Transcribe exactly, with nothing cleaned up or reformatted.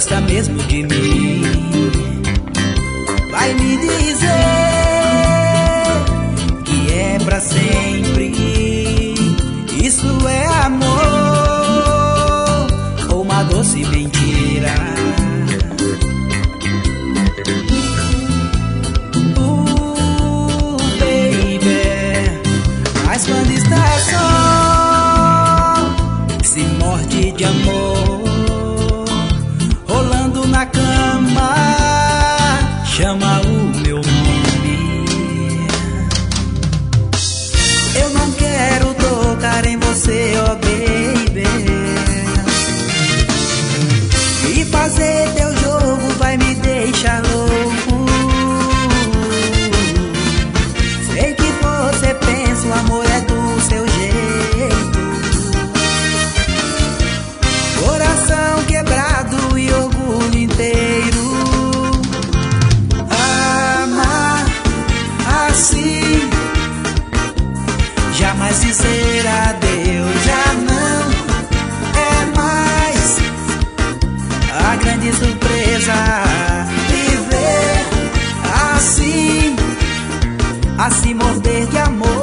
gosta mesmo de mim. Vai me dizer que é pra sempre. Isso é amor ou uma doce mentira? Uh, baby, mas quando está só, se morde de amor, rolando na cama, chama o meu nome. Eu não quero tocar em você, oh baby, e fazer teu jogo vai me deixar louco. Sei que você pensa o amor é do seu jeito, coração quebrado e orgulho inteiro. Amar assim, jamais dizer adeus, já não é mais a grande surpresa. Viver assim, a se morder de amor.